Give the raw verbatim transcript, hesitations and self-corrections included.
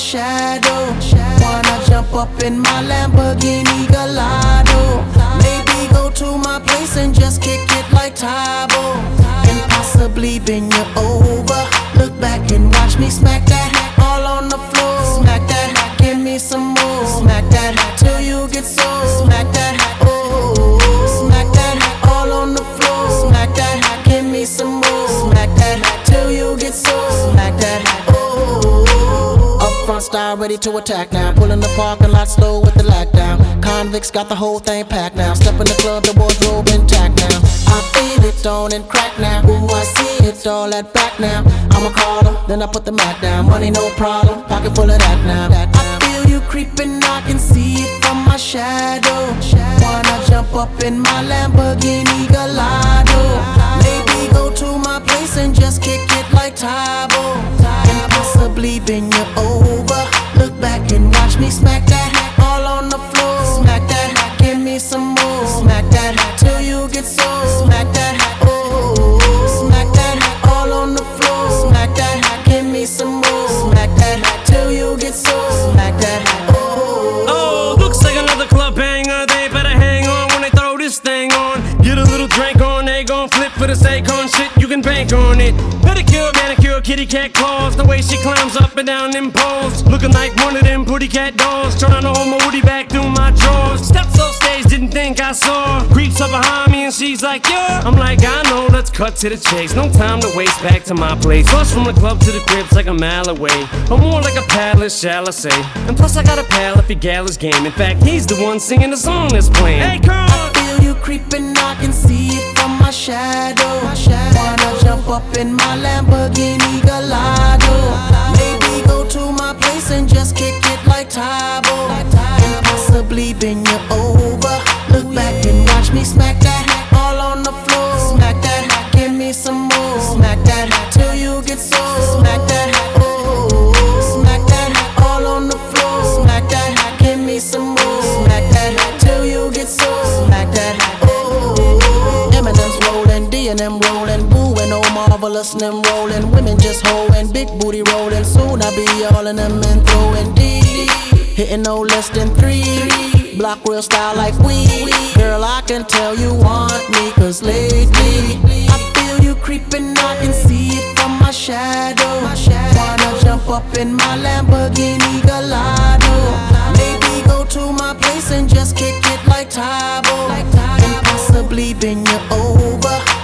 shadow. Wanna jump up in my Lamborghini Gallardo. Maybe go to my place and just kick it like Tybo, and possibly bend you over. Look back and watch me smack that all on the floor. Smack that, give me some more. Smack that till you get sore. Smack that, oh, smack that all on the floor. Smack that, give me some more. Smack that till you get sore. Smack that, oh. Up front style, ready to attack now. Pulling the parking lot slow with the lockdown. Convicts got the whole thing packed now. Step in the club, the wardrobe intact now. I feel it on and crack now. Ooh, I see it all at back now. I'ma call them, then I put the Mac down. Money no problem, pocket full of that now. I feel you creeping, I can see it from my shadow. Wanna jump up in my Lamborghini Gallardo. Maybe go to my place and just kick it like Tybo, and possibly bend you over. Look back and watch me smack that all on the floor. Smack that, give me some more. Smack that till you get sore. Smack that, oh, smack that all on the floor. Smack that, give me some more. Smack that till you get sore. Smack that, oh. Oh, looks like another club banger. They better hang on when they throw this thing on. Get a little drink on, they gon' flip for the Akon shit. You can bank on it. Pedicure, manicure, kitty cat claws. The way she climbs up and down them poles, looking like one of them pretty cat dolls. Trying to hold my woody back through my drawers. Steps off stage, didn't think I saw. Creeps up behind me and she's like, yeah. I'm like, I know, let's cut to the chase. No time to waste, back to my place. Plus from the club to the crib's like a mile away, or more like a palace, shall I say. And plus I got a pal if your gal is game. In fact, he's the one singing the song that's playing. Hey, come on. I feel you creeping, I can see it from my shadow. Wanna jump up in my Lamborghini Gallardo. Maybe go to my place and just kick it like Tybo, and possibly bend you over. Look back and watch me smack that all on the floor. Smack that, give me some more. Smack that till you get sore. Smack that, oh, smack that all on the floor. Smack that, give me some more. Smack that till you get sore. Smack that, oh. Eminem's rolling, D and M rolling, Boo and oh marvelous and them rolling. Women just hoeing, big booty rolling. Soon I be all in them and throwing D, hitting no less than three. Block real style like we. Girl, I can tell you want me, cause lately I feel you creeping, I can see it from my shadow. Wanna jump up in my Lamborghini Gallardo. Maybe go to my place and just kick it like Tybo, and possibly bend you over.